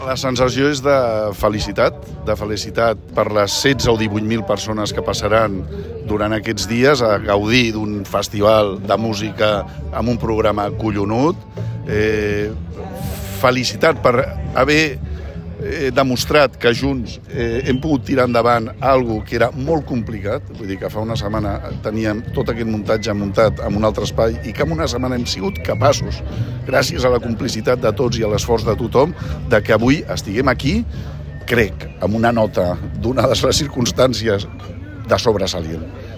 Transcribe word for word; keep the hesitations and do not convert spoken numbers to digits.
La sensació és de felicitat, de felicitat per les setze o divuit mil persones que passaran durant aquests dies a gaudir d'un festival de música amb un programa collonut. Eh, felicitat per haver eh, demostrat que junts eh, hem pogut tirar endavant alguna que era molt complicat. Vull dir que fa una setmana teníem tot aquest muntatge muntat en un altre espai i que en una setmana hem sigut capaços, gràcies a la complicitat de tots i a l'esforç de tothom, de que avui estiguem aquí, crec, amb una nota donades les circumstàncies de sobresalient.